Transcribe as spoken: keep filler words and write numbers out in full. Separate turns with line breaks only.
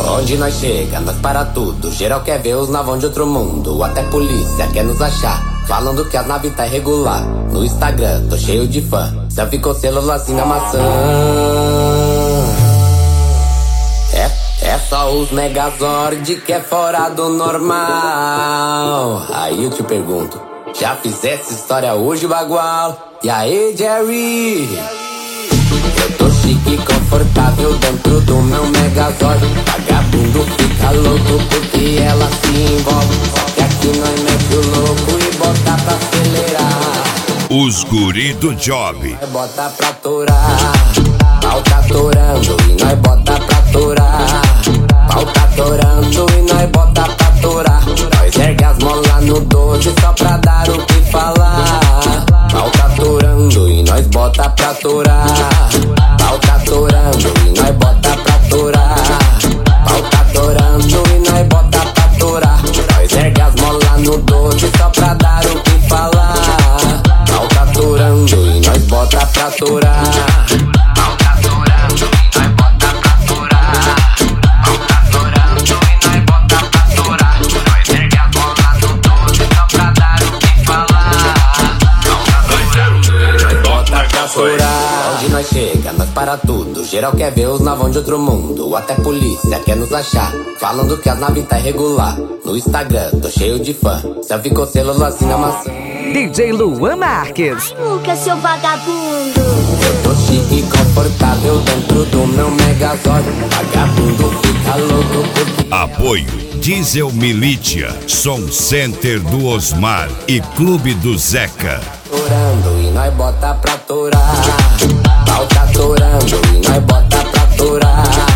Onde nós chega, nós para tudo. Geral quer ver os navão de outro mundo. Até polícia quer nos achar, falando que as naves tá irregular. No Instagram, tô cheio de fã. Selfie com celularzinho na maçã. É, é só os Megazord que é fora do normal. Aí eu te pergunto, já fizesse história hoje, bagual? E aí, Jerry? Eu tô chique e confortável dentro do meu Megazord. Vagabundo fica louco porque ela se envolve. Só que aqui nós mete o louco e bota pra acelerar.
Os guri do job.
Nós bota pra torar. Pau tá torando e nós bota pra torar. Pau tá torando e nós bota pra torar. Nós ergue as molas no doze só pra dar o que falar. Pau tá torando e nós bota pra torar. Pau tá torando e nós bota pra torar. Pau tá torando e nós bota pra torar. Nós ergue as molas no doze só pra dar o que falar. Pau tá torando e nós bota pra torar. Pau tá torando e nós bota pra torar. Pau tá torando e nós bota pra torar. Nós ergue as molas no doze só pra dar o que falar. Pau tá torando e nós bota pra torar. Onde nós chega, nós para tudo. Geral quer ver os navão de outro mundo. Até polícia quer nos achar, falando que as naves tá irregular. No Instagram, tô cheio de fã. Selfie com celularzinho na maçã.
D J Luan Marques.
Lucas, seu vagabundo.
Eu tô chique e confortável dentro do meu Megazord. Vagabundo fica louco porque...
Apoio Diesel Militia, Som Center do Osmar e Clube do Zeca.
Torando e nós bota pra torar. Pau tá torando e nós bota pra torar.